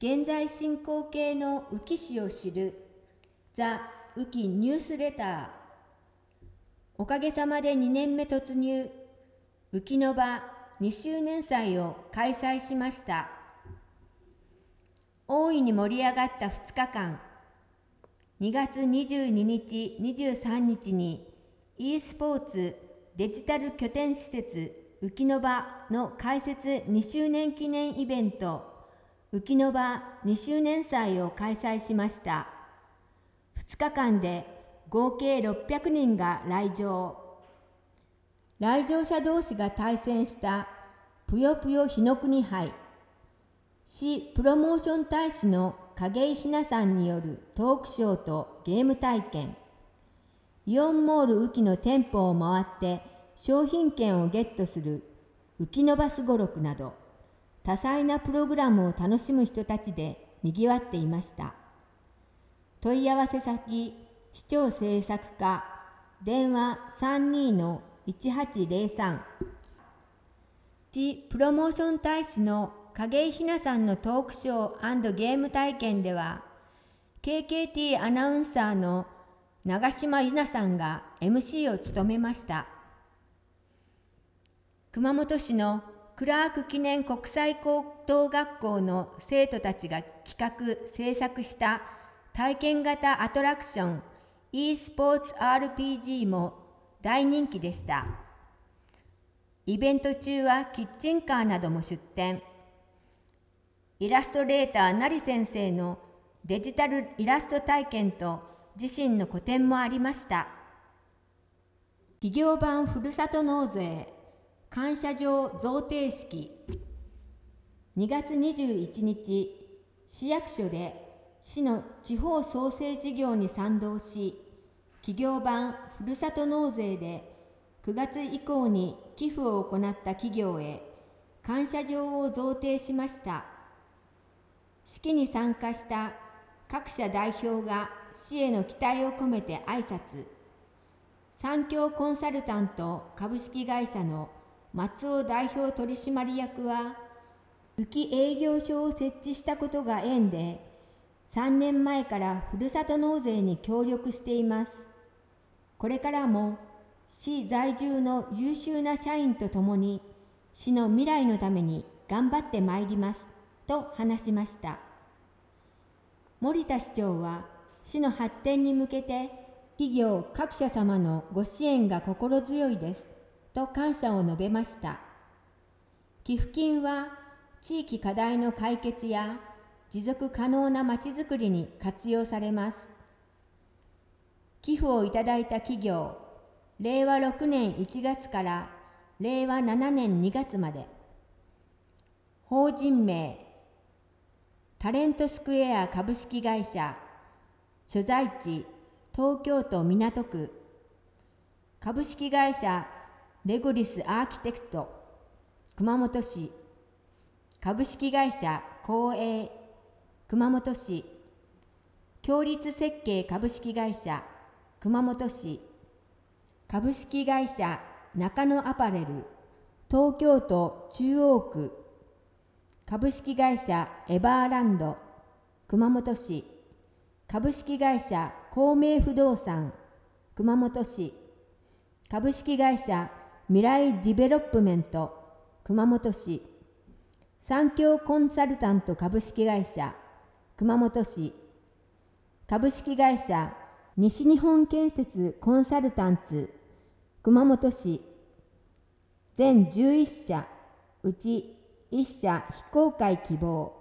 現在進行形の宇城市を知るザ・宇城ニュースレター。おかげさまで2年目突入、宇城の場2周年祭を開催しました。大いに盛り上がった2日間、2月22日、23日に e スポーツデジタル拠点施設宇城の場の開設2周年記念イベント宇城の場2周年祭を開催しました。2日間で合計600人が来場。来場者同士が対戦したぷよぷよ火の国杯。市プロモーション大使の景井ひなさんによるトークショーとゲーム体験。イオンモール宇城の店舗を回って商品券をゲットする宇城の場すごろくなど、多彩なプログラムを楽しむ人たちでにぎわっていました。問い合わせ先、市長政策課、電話 32-1803。市プロモーション大使の景井ひなさんのトークショー&ゲーム体験では、KKT アナウンサーの長島由奈さんが MC を務めました。熊本市のクラーク記念国際高等学校の生徒たちが企画・制作した体験型アトラクション e スポーツ RPG も大人気でした。イベント中はキッチンカーなども出展。イラストレーターなり先生のデジタルイラスト体験と自身の個展もありました。企業版ふるさと納税感謝状贈呈式。2月21日、市役所で市の地方創生事業に賛同し、企業版ふるさと納税で9月以降に寄付を行った企業へ感謝状を贈呈しました。式に参加した各社代表が市への期待を込めて挨拶。三共コンサルタント株式会社の松尾代表取締役は、宇城営業所を設置したことが縁で、3年前からふるさと納税に協力しています。これからも市在住の優秀な社員とともに、市の未来のために頑張ってまいります、と話しました。森田市長は、市の発展に向けて、企業各社様のご支援が心強いです。と感謝を述べました。寄付金は地域課題の解決や持続可能なまちづくりに活用されます。寄付をいただいた企業、令和6年1月から令和7年2月まで、法人名、タレントスクエア株式会社、所在地、東京都港区、株式会社レゴリスアーキテクト、熊本市、株式会社光栄、熊本市、共立設計株式会社、熊本市、株式会社中野アパレル、東京都中央区、株式会社エバーランド、熊本市、株式会社公明不動産、熊本市、株式会社未来ディベロップメント、熊本市、三共コンサルタント株式会社、熊本市、株式会社西日本建設コンサルタンツ、熊本市、全11社、うち1社非公開希望、